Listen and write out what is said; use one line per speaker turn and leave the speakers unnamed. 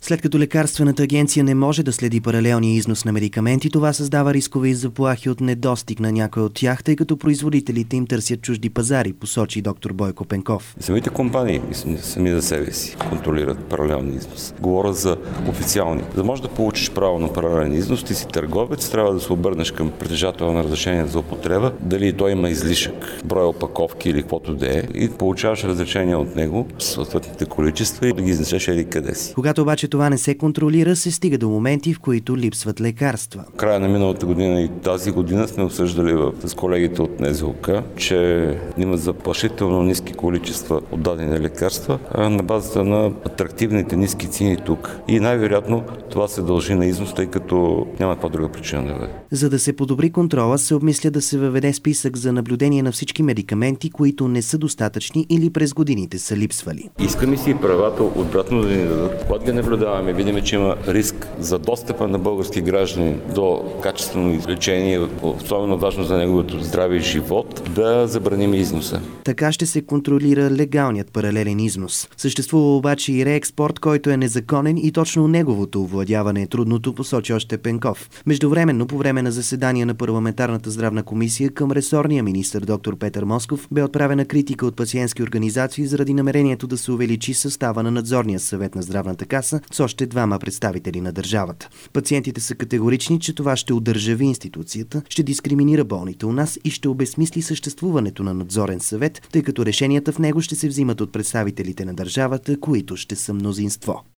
След като лекарствената агенция не може да следи паралелния износ на медикаменти, това създава рискове и заплахи от недостиг на някой от тях, тъй като производителите им търсят чужди пазари, посочи доктор Бойко Пенков.
Самите компании сами за себе си контролират паралелния износ. Говоря за официални. За да можеш да получиш право на паралелен износ, ти си търговец, трябва да се обърнеш към притежател на разрешение за употреба, дали той има излишък, брой опаковки или каквото да е, и получаваш разрешение от него, съответните количества и да ги изнесеш еди къде си.
Когато обаче това не се контролира, се стига до моменти, в които липсват лекарства.
В края на миналата година и тази година сме обсъждали с колегите от НЗОК, че имат заплашително ниски количества от дадени лекарства на базата на атрактивните ниски цени тук. И най-вероятно това се дължи на износ, тъй като няма каква друга причина да бъде.
За да се подобри контрола, се обмисля да се въведе списък за наблюдение на всички медикаменти, които не са достатъчни или през годините са липсвали.
Искаме си правата обратно да ни дадат. Когато ги наблюдаваме, видим, че има риск за достъпа на български граждани до качествено лечение, особено важно за неговото здраве и живот, да забраним износа.
Така ще се контролира легалният паралелен износ. Съществува обаче и реекспорт, който е незаконен и точно неговото овладяване е трудното, посочи още Пенков. Междувременно, по време на заседание на парламентарната здравна комисия към ресорния министър доктор Петър Москов бе отправена критика от пациентски организации заради намерението да се увеличи състава на надзорния съвет на здравната каса с още 2 представители на държавата. Пациентите са категорични, че това ще удържави институцията, ще дискриминира болните у нас и ще обезсмисли съществуването на надзорен съвет, тъй като решенията в него ще се взимат от представителите на държавата, които ще са мнозинство.